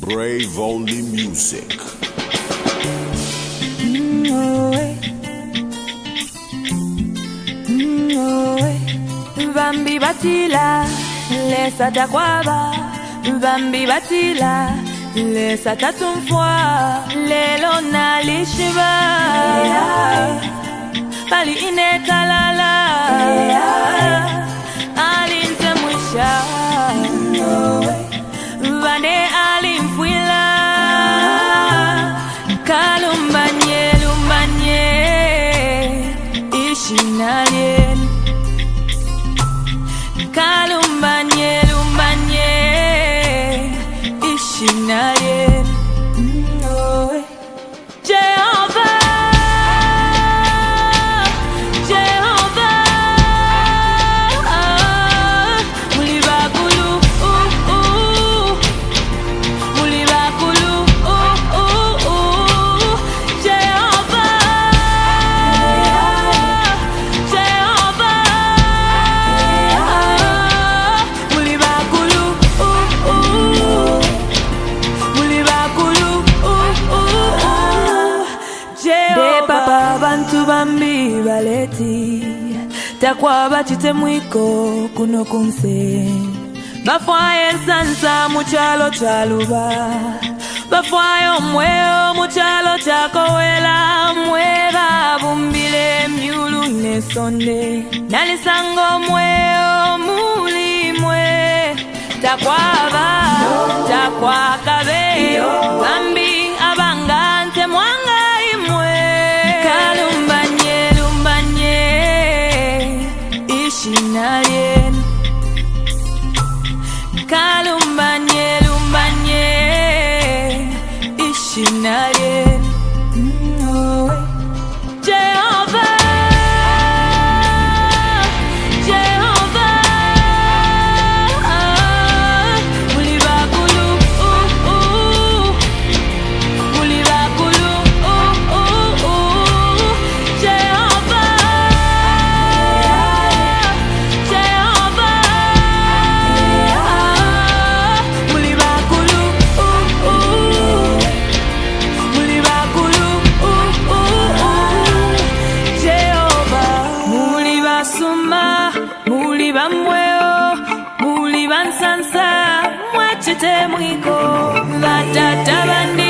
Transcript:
Brave Only Music. Bambi batila, lesa takwaba. Bambi batila, lesa tatumfwa. Lelo nalishiba, bali inekalala. Alinte mwisha, vane alimfwila. Kalumbanye, lumbanye, ishinalien. Kalumbanye, lumbanye, ishinalien. Jehovah, Jehovah, mulibakulu, mulibakulu, Jehovah, Jehovah, mulibakulu, mulibakulu, Jehovah. Papa bantu bambi baleti takwa bachite mwiko kuno kunse bafwaye sansa muchalo chaluba bafwaye omweo muchalo chakowela mwera bumbile myulu nesonde nalisango mweo mulimwe takwaba takwakabe bambi abangante mwanga imwe kalumbanye lumbanye ishinalien kalumbanye lumbanye ishinalien Jehovah, Jehovah, mulibakulu, mulibakulu, Jehovah, Jehovah, mulibakulu, mulibakulu, Jehovah, mulibasuma, mulibamweo, mulibansansa, mwachete mwiko, batata bandi.